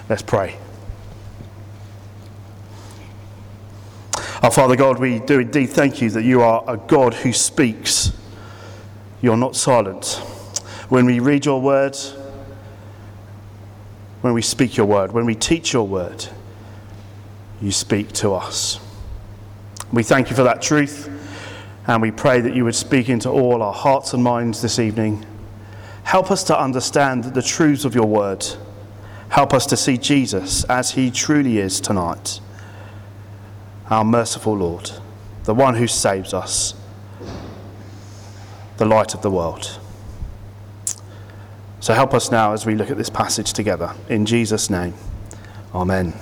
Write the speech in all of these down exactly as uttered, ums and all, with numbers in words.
Let's pray. Our Father God, we do indeed thank you that you are a God who speaks. You're not silent. When we read your word, when we speak your word, when we teach your word, you speak to us. We thank you for that truth, and we pray that you would speak into all our hearts and minds this evening. Help us to understand the truths of your word. Help us to see Jesus as he truly is tonight. Our merciful Lord, the one who saves us, the light of the world. So help us now as we look at this passage together. In Jesus' name, amen.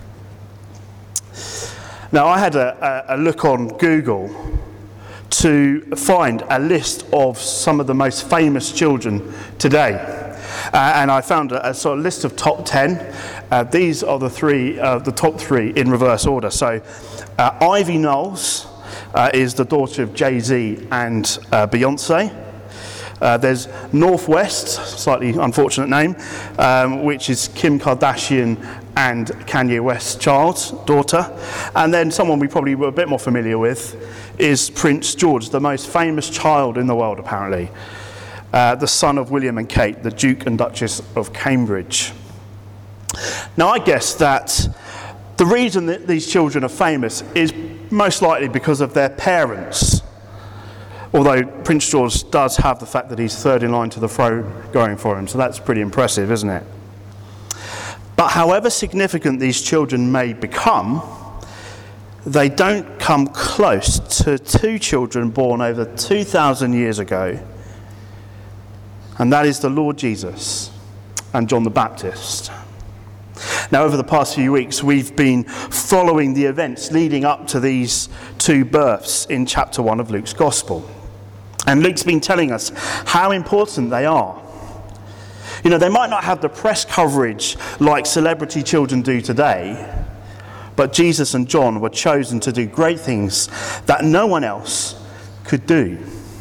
Now, I had a, a look on Google to find a list of some of the most famous children today. Uh, and I found a, a sort of list of top ten. Uh, these are the three, uh, the top three in reverse order. So uh, Ivy Knowles uh, is the daughter of Jay-Z and uh, Beyonce. Uh, there's Northwest, slightly unfortunate name, um, which is Kim Kardashian and Kanye West's child, daughter. And then someone we probably were a bit more familiar with is Prince George, the most famous child in the world apparently. Uh, the son of William and Kate, the Duke and Duchess of Cambridge. Now I guess that the reason that these children are famous is most likely because of their parents. Although Prince George does have the fact that he's third in line to the throne going for him, so that's pretty impressive, isn't it? But however significant these children may become, they don't come close to two children born over two thousand years ago, and that is the Lord Jesus and John the Baptist. Now, over the past few weeks, we've been following the events leading up to these two births in chapter one of Luke's Gospel. And Luke's been telling us how important they are. You know, they might not have the press coverage like celebrity children do today, but Jesus and John were chosen to do great things that no one else could do.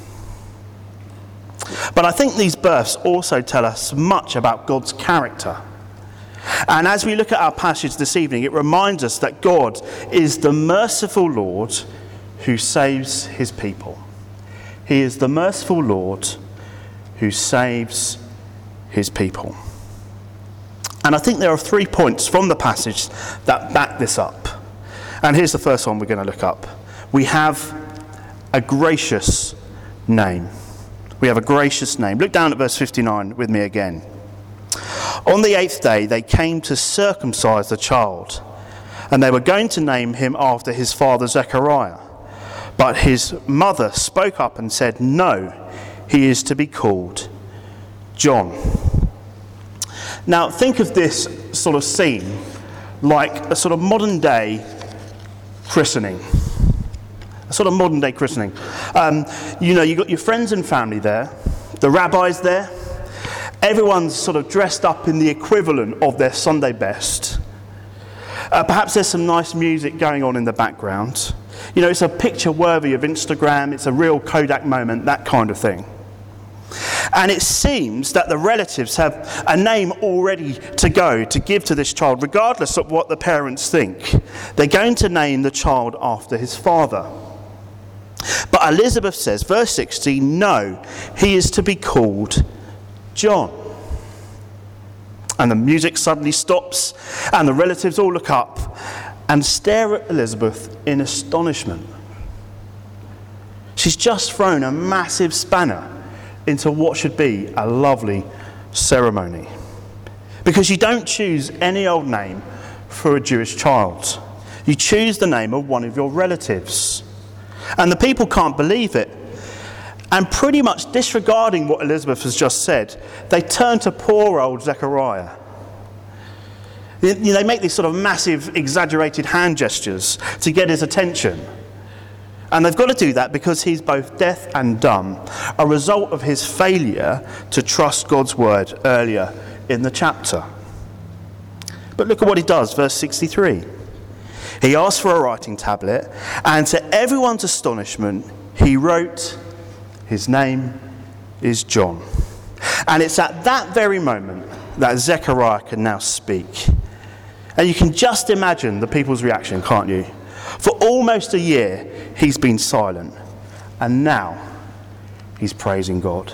But I think these births also tell us much about God's character. And as we look at our passage this evening, it reminds us that God is the merciful Lord who saves his people. He is the merciful Lord who saves his people. And I think there are three points from the passage that back this up. And here's the first one we're going to look up. We have a gracious name. We have a gracious name. Look down at verse fifty-nine with me again. On the eighth day, they came to circumcise the child, and they were going to name him after his father Zechariah. But his mother spoke up and said, "No, he is to be called John." Now, think of this sort of scene like a sort of modern day christening. A sort of modern day christening. Um, you know, you've got your friends and family there, the rabbi's there, everyone's sort of dressed up in the equivalent of their Sunday best. Uh, perhaps there's some nice music going on in the background. You know, it's a picture worthy of Instagram, it's a real Kodak moment, that kind of thing. And it seems that the relatives have a name already to go to give to this child, regardless of what the parents think. They're going to name the child after his father. But Elizabeth says, verse sixty, no, he is to be called John. And the music suddenly stops, and the relatives all look up and stare at Elizabeth in astonishment. She's just thrown a massive spanner into what should be a lovely ceremony. Because you don't choose any old name for a Jewish child. You choose the name of one of your relatives. And the people can't believe it. And pretty much disregarding what Elizabeth has just said, they turn to poor old Zechariah. You know, they make these sort of massive, exaggerated hand gestures to get his attention. And they've got to do that because he's both deaf and dumb, a result of his failure to trust God's word earlier in the chapter. But look at what he does, verse sixty-three. He asked for a writing tablet, and to everyone's astonishment, he wrote, "His name is John." And it's at that very moment that Zechariah can now speak. And you can just imagine the people's reaction, can't you? For almost a year, he's been silent. And now, he's praising God.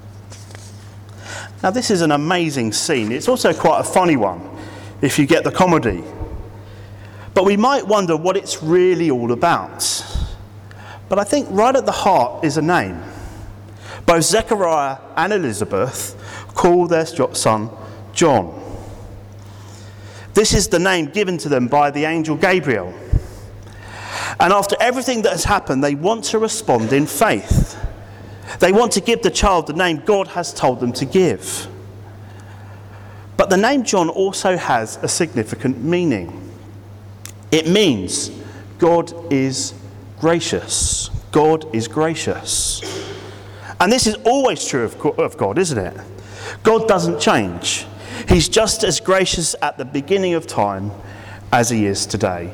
Now, this is an amazing scene. It's also quite a funny one, if you get the comedy. But we might wonder what it's really all about. But I think right at the heart is a name. Both Zechariah and Elizabeth call their son John. This is the name given to them by the angel Gabriel. And after everything that has happened, they want to respond in faith. They want to give the child the name God has told them to give. But the name John also has a significant meaning. It means God is gracious. God is gracious. And this is always true of God, isn't it? God doesn't change. He's just as gracious at the beginning of time as he is today.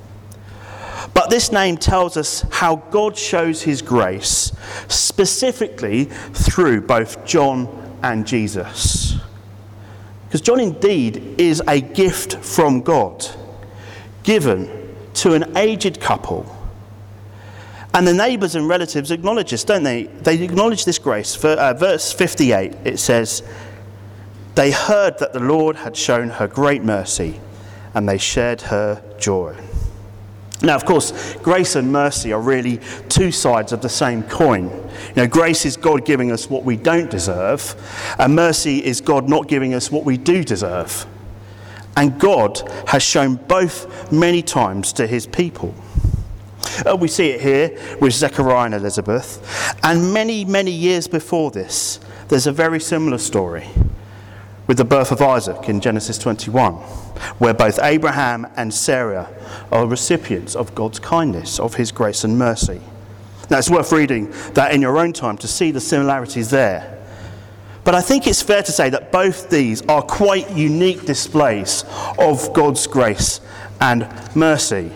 But this name tells us how God shows his grace, specifically through both John and Jesus. Because John indeed is a gift from God, given to an aged couple. And the neighbours and relatives acknowledge this, don't they? They acknowledge this grace. For, uh, verse fifty-eight, it says, "They heard that the Lord had shown her great mercy, and they shared her joy." Now, of course, grace and mercy are really two sides of the same coin. You know, grace is God giving us what we don't deserve, and mercy is God not giving us what we do deserve. And God has shown both many times to his people. Uh, we see it here with Zechariah and Elizabeth. And many, many years before this, there's a very similar story with the birth of Isaac in Genesis twenty-one, where both Abraham and Sarah are recipients of God's kindness, of his grace and mercy. Now, it's worth reading that in your own time to see the similarities there. But I think it's fair to say that both these are quite unique displays of God's grace and mercy.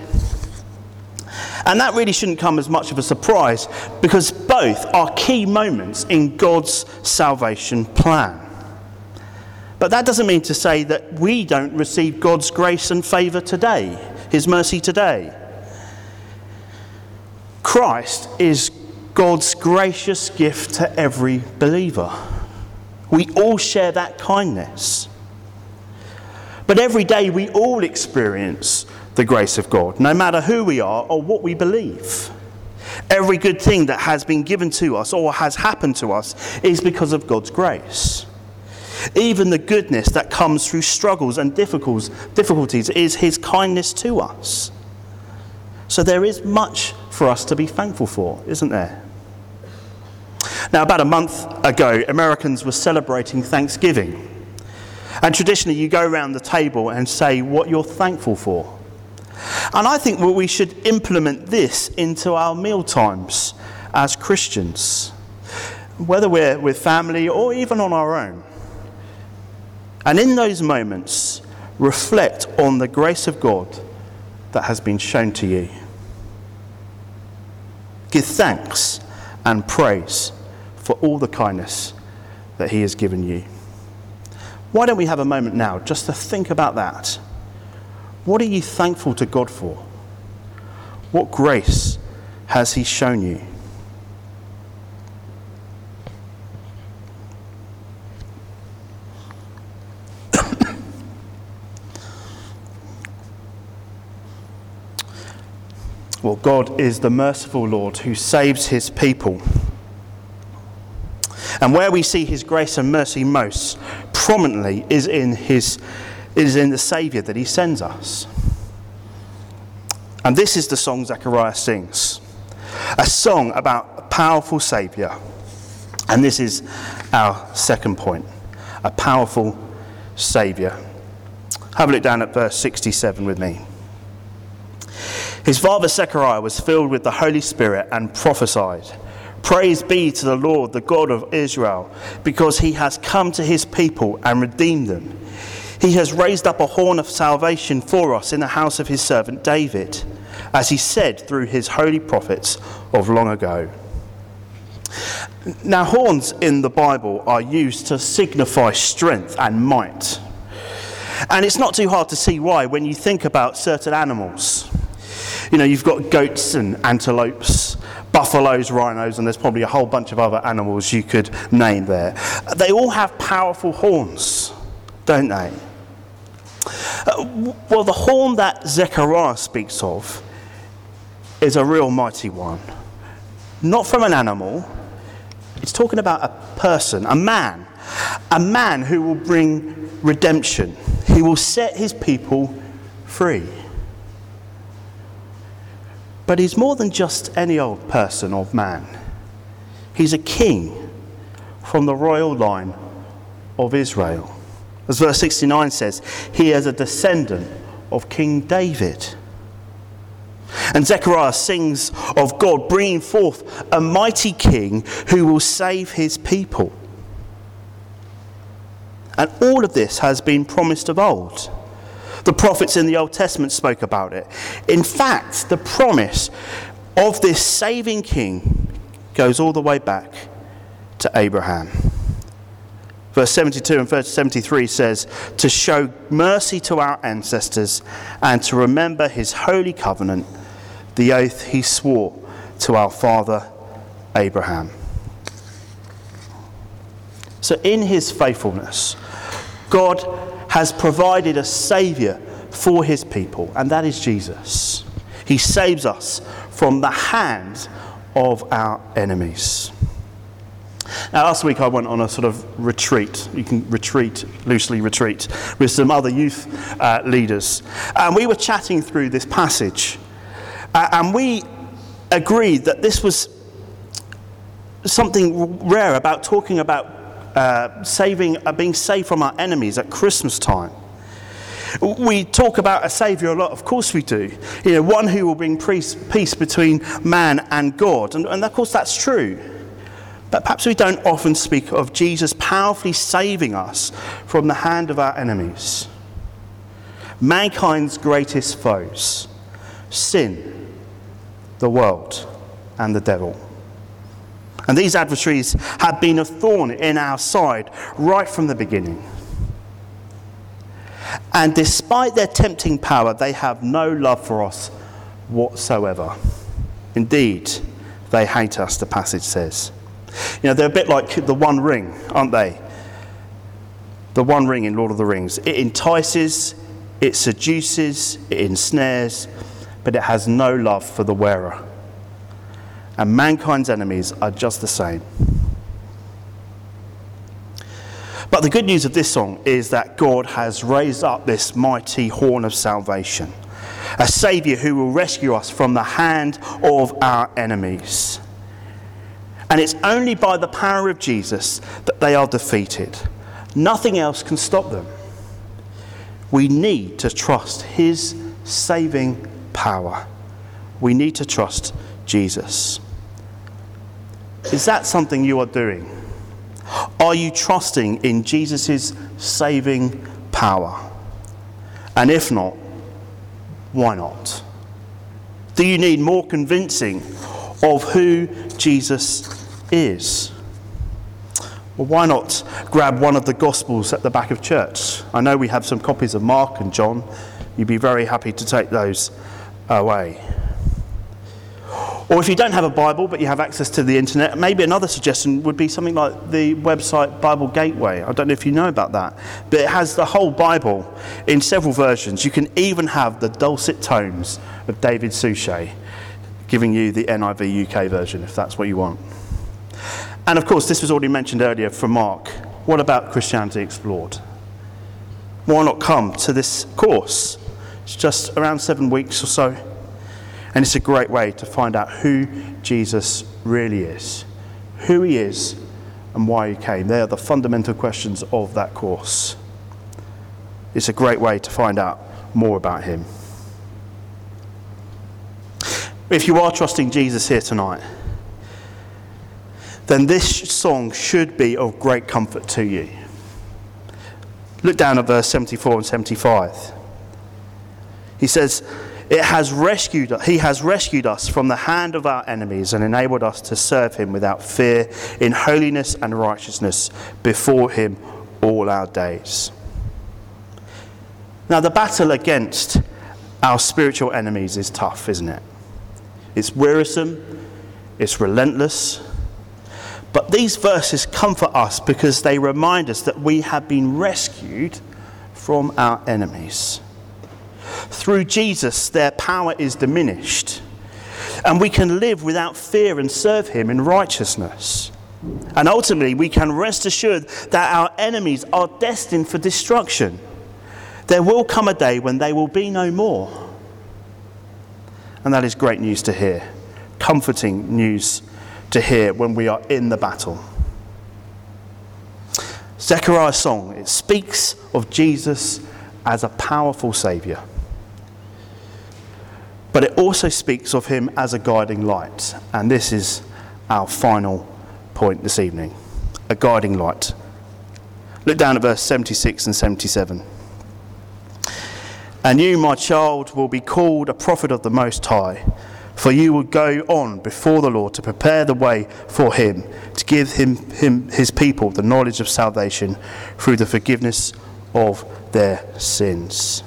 And that really shouldn't come as much of a surprise, because both are key moments in God's salvation plan. But that doesn't mean to say that we don't receive God's grace and favour today, his mercy today. Christ is God's gracious gift to every believer. We all share that kindness. But every day we all experience the grace of God, no matter who we are or what we believe. Every good thing that has been given to us or has happened to us is because of God's grace. Even the goodness that comes through struggles and difficulties is his kindness to us. So there is much for us to be thankful for, isn't there? Now, about a month ago, Americans were celebrating Thanksgiving. And traditionally, you go around the table and say what you're thankful for. And I think well, we should implement this into our meal times as Christians, whether we're with family or even on our own. And in those moments, reflect on the grace of God that has been shown to you. Give thanks and praise for all the kindness that he has given you. Why don't we have a moment now just to think about that? What are you thankful to God for? What grace has he shown you? Well, God is the merciful Lord who saves his people. And where we see his grace and mercy most prominently is in his is in the Saviour that he sends us. And this is the song Zechariah sings. A song about a powerful Saviour. And this is our second point. A powerful Saviour. Have a look down at verse sixty-seven with me. His father Zechariah was filled with the Holy Spirit and prophesied, "Praise be to the Lord, the God of Israel, because he has come to his people and redeemed them. He has raised up a horn of salvation for us in the house of his servant David, as he said through his holy prophets of long ago." Now, horns in the Bible are used to signify strength and might. And it's not too hard to see why when you think about certain animals. You know, you've got goats and antelopes, buffaloes, rhinos, and there's probably a whole bunch of other animals you could name there. They all have powerful horns, don't they? Uh, well, the horn that Zechariah speaks of is a real mighty one. Not from an animal. It's talking about a person, a man. A man who will bring redemption. He will set his people free. But he's more than just any old person or man. He's a king from the royal line of Israel. As verse sixty-nine says, he is a descendant of King David. And Zechariah sings of God bringing forth a mighty king who will save his people. And all of this has been promised of old. The prophets in the Old Testament spoke about it. In fact, the promise of this saving king goes all the way back to Abraham. Verse seventy-two and verse seventy-three says, to show mercy to our ancestors and to remember his holy covenant, the oath he swore to our father Abraham. So in his faithfulness, God has provided a saviour for his people, and that is Jesus. He saves us from the hand of our enemies. Now, last week I went on a sort of retreat. You can retreat, loosely retreat, with some other youth uh, leaders. And we were chatting through this passage. Uh, and we agreed that this was something rare about talking about uh, saving, uh, being saved from our enemies at Christmas time. We talk about a saviour a lot, of course we do. You know, one who will bring peace, peace between man and God. And, and of course that's true. But perhaps we don't often speak of Jesus powerfully saving us from the hand of our enemies. Mankind's greatest foes: sin, the world, and the devil. And these adversaries have been a thorn in our side right from the beginning. And despite their tempting power, they have no love for us whatsoever. Indeed, they hate us, the passage says. You know, they're a bit like the One Ring, aren't they? The One Ring in Lord of the Rings. It entices, it seduces, it ensnares, but it has no love for the wearer. And mankind's enemies are just the same. But the good news of this song is that God has raised up this mighty horn of salvation, a saviour who will rescue us from the hand of our enemies. And it's only by the power of Jesus that they are defeated. Nothing else can stop them. We need to trust his saving power. We need to trust Jesus. Is that something you are doing? Are you trusting in Jesus' saving power? And if not, why not? Do you need more convincing of who Jesus is? Well, why not grab one of the Gospels at the back of church? I know we have some copies of Mark and John. You'd be very happy to take those away. Or if you don't have a Bible but you have access to the internet, maybe another suggestion would be something like the website Bible Gateway. I don't know if you know about that, but it has the whole Bible in several versions. You can even have the dulcet tones of David Suchet giving you the N I V U K version if that's what you want. And of course, this was already mentioned earlier from Mark. What about Christianity Explored? Why not come to this course? It's just around seven weeks or so. And it's a great way to find out who Jesus really is, who he is, and why he came. They are the fundamental questions of that course. It's a great way to find out more about him. If you are trusting Jesus here tonight, then this song should be of great comfort to you. Look down at verse seventy-four and seventy-five. He says, It has rescued, he has rescued us from the hand of our enemies and enabled us to serve him without fear in holiness and righteousness before him all our days. Now, the battle against our spiritual enemies is tough, isn't it? It's wearisome, it's relentless. But these verses comfort us because they remind us that we have been rescued from our enemies. Through Jesus, their power is diminished, and we can live without fear and serve him in righteousness. And ultimately, we can rest assured that our enemies are destined for destruction. There will come a day when they will be no more. And that is great news to hear, comforting news to hear when we are in the battle. Zechariah's song, it speaks of Jesus as a powerful saviour. But it also speaks of him as a guiding light. And this is our final point this evening, a guiding light. Look down at verse seventy-six and seventy-seven. And you, my child, will be called a prophet of the Most High, for you will go on before the Lord to prepare the way for him, to give him, him his people the knowledge of salvation through the forgiveness of their sins.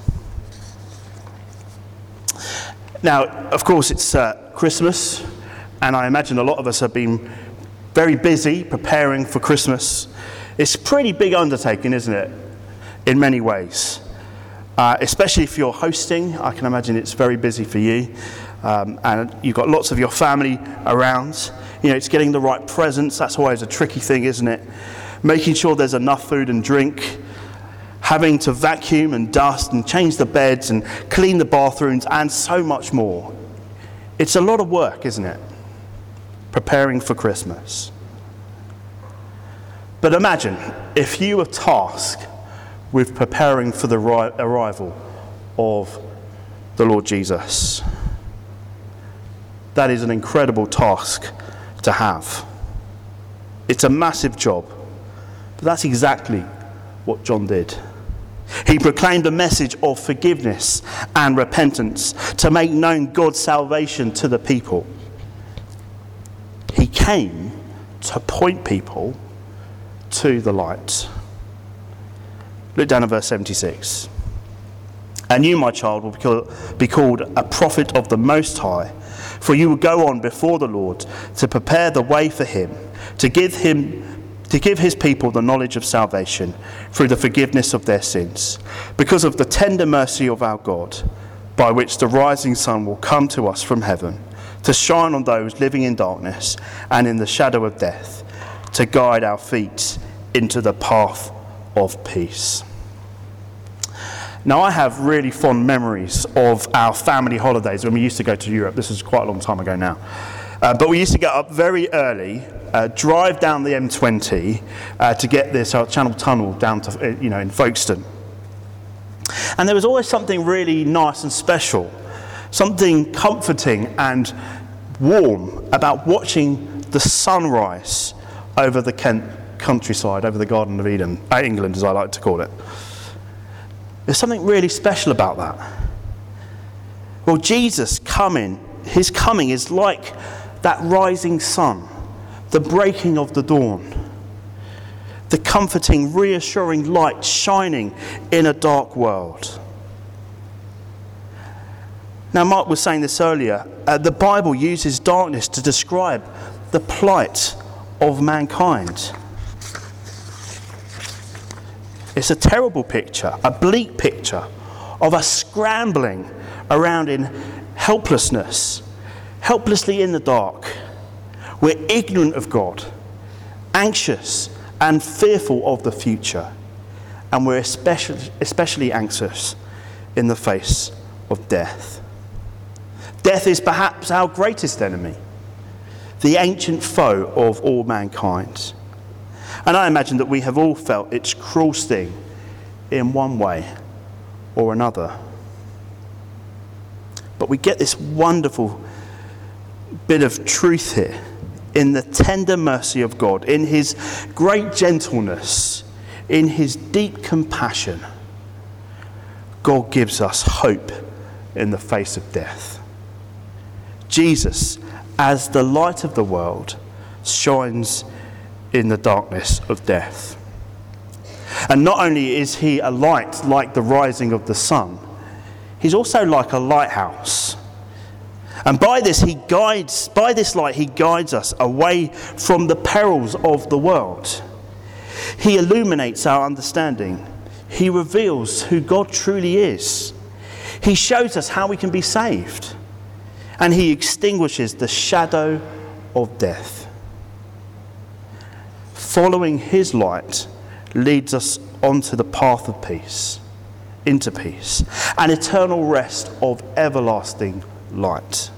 Now, of course, it's uh, Christmas, and I imagine a lot of us have been very busy preparing for Christmas. It's a pretty big undertaking, isn't it, in many ways. Uh, especially if you're hosting, I can imagine it's very busy for you. Um, and you've got lots of your family around. You know, it's getting the right presents. That's always a tricky thing, isn't it? Making sure there's enough food and drink. Having to vacuum and dust and change the beds and clean the bathrooms and so much more. It's a lot of work, isn't it? Preparing for Christmas. But imagine if you were tasked with preparing for the ri- arrival of the Lord Jesus. That is an incredible task to have. It's a massive job, but that's exactly what John did. He proclaimed a message of forgiveness and repentance to make known God's salvation to the people. He came to point people to the light. Look down at verse seventy-six. And you, my child, will be called a prophet of the Most High, for you will go on before the Lord to prepare the way for him, to give him to give his people the knowledge of salvation through the forgiveness of their sins, because of the tender mercy of our God, by which the rising sun will come to us from heaven, to shine on those living in darkness and in the shadow of death, to guide our feet into the path of peace. Now, I have really fond memories of our family holidays when we used to go to Europe. This is quite a long time ago now. Uh, but we used to get up very early, uh, drive down the M twenty uh, to get this uh, Channel Tunnel down to, uh, you know, in Folkestone. And there was always something really nice and special, something comforting and warm about watching the sunrise over the Kent countryside, over the Garden of Eden, uh, England as I like to call it. There's something really special about that. Well, Jesus coming, his coming is like that rising sun, the breaking of the dawn, the comforting, reassuring light shining in a dark world. Now, Mark was saying this earlier, uh, the Bible uses darkness to describe the plight of mankind. It's a terrible picture, a bleak picture of us scrambling around in helplessness, helplessly in the dark. We're ignorant of God, anxious and fearful of the future, and we're especially, especially anxious in the face of death. Death is perhaps our greatest enemy, the ancient foe of all mankind. And I imagine that we have all felt its cruel sting in one way or another. But we get this wonderful bit of truth here in the tender mercy of God, in his great gentleness, in his deep compassion. God gives us hope in the face of death. Jesus, as the light of the world, shines in the darkness of death. And not only is he a light like the rising of the sun, he's also like a lighthouse. And by this he guides, by this light he guides us away from the perils of the world. He illuminates our understanding. He reveals who God truly is. He shows us how we can be saved. And he extinguishes the shadow of death. Following his light leads us onto the path of peace, into peace, an eternal rest of everlasting light.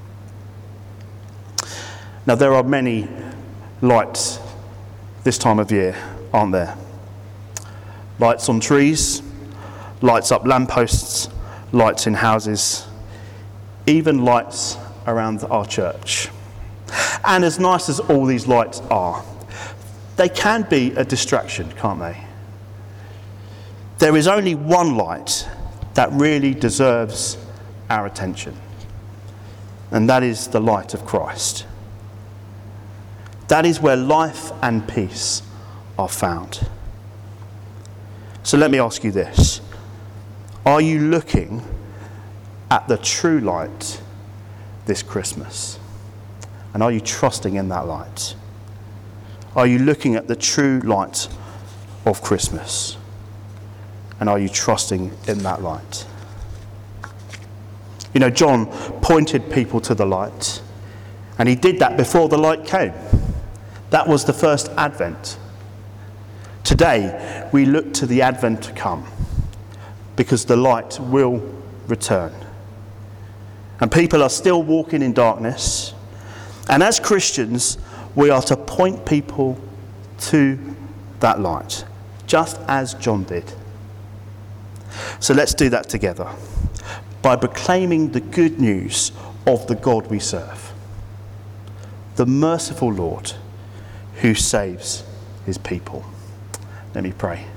Now, there are many lights this time of year, aren't there? Lights on trees, lights up lampposts, lights in houses, even lights around our church. And as nice as all these lights are, they can be a distraction, can't they? There is only one light that really deserves our attention, and that is the light of Christ. That is where life and peace are found. So let me ask you this. Are you looking at the true light this Christmas? And are you trusting in that light? Are you looking at the true light of Christmas? And are you trusting in that light? You know, John pointed people to the light, and he did that before the light came. That was the first Advent. Today, we look to the Advent to come, because the light will return. And people are still walking in darkness. And as Christians, we are to point people to that light, just as John did. So let's do that together by proclaiming the good news of the God we serve, the merciful Lord who saves his people. Let me pray.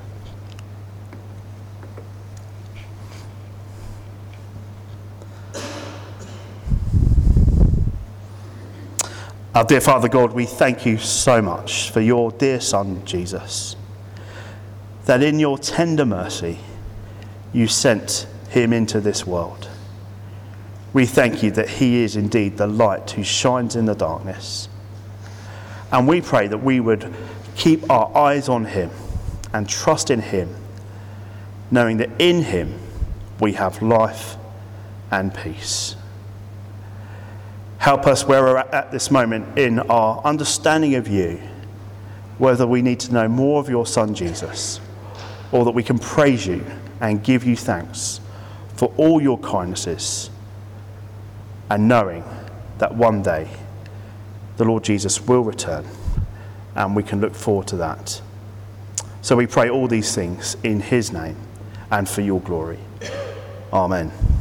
Our dear Father God, we thank you so much for your dear Son, Jesus, that in your tender mercy you sent him into this world. We thank you that he is indeed the light who shines in the darkness. And we pray that we would keep our eyes on him and trust in him, knowing that in him we have life and peace. Help us where we're at at this moment in our understanding of you, whether we need to know more of your Son Jesus, or that we can praise you and give you thanks for all your kindnesses, and knowing that one day the Lord Jesus will return, and we can look forward to that. So we pray all these things in his name and for your glory. Amen.